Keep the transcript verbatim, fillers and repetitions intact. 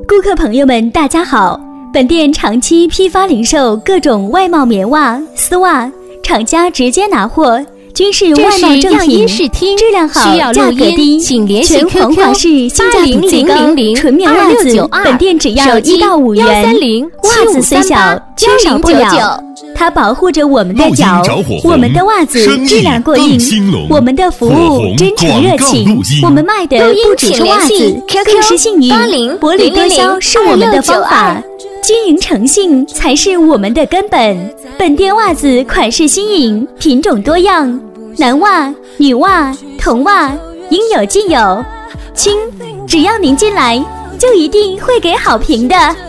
顾客朋友们大家好，本店长期批发零售各种外贸棉袜、丝袜，厂家直接拿货，均是外贸正品，质量好，价格低。全黄华市性价比最高，纯棉袜子本店只要一到五元。袜子虽小，缺少不了，它保护着我们的脚，我们的袜子质量过硬，我们的服务真诚热情，我们卖的不只是袜子，更是信誉。薄利多销是我们的方法，经营诚信才是我们的根本。本店袜子款式新颖，品种多样，男袜、女袜、童袜应有尽有。亲，只要您进来，就一定会给好评的。